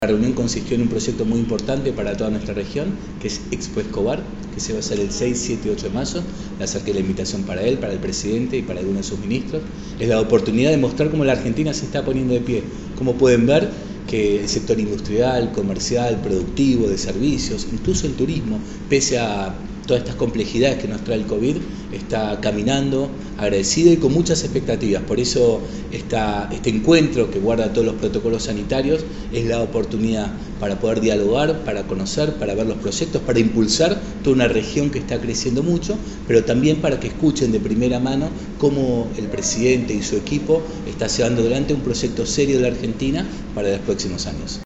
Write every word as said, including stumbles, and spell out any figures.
La reunión consistió en un proyecto muy importante para toda nuestra región, que es Expo Escobar, que se va a hacer el seis, siete y ocho de mayo. Le acerqué la invitación para él, para el presidente y para algunos de sus ministros. Es la oportunidad de mostrar cómo la Argentina se está poniendo de pie. Como pueden ver, que el sector industrial, comercial, productivo, de servicios, incluso el turismo, pese a todas estas complejidades que nos trae el COVID, está caminando, agradecido y con muchas expectativas. Por eso esta, este encuentro que guarda todos los protocolos sanitarios es la oportunidad para poder dialogar, para conocer, para ver los proyectos, para impulsar toda una región que está creciendo mucho, pero también para que escuchen de primera mano cómo el presidente y su equipo está llevando adelante un proyecto serio de la Argentina para los próximos años.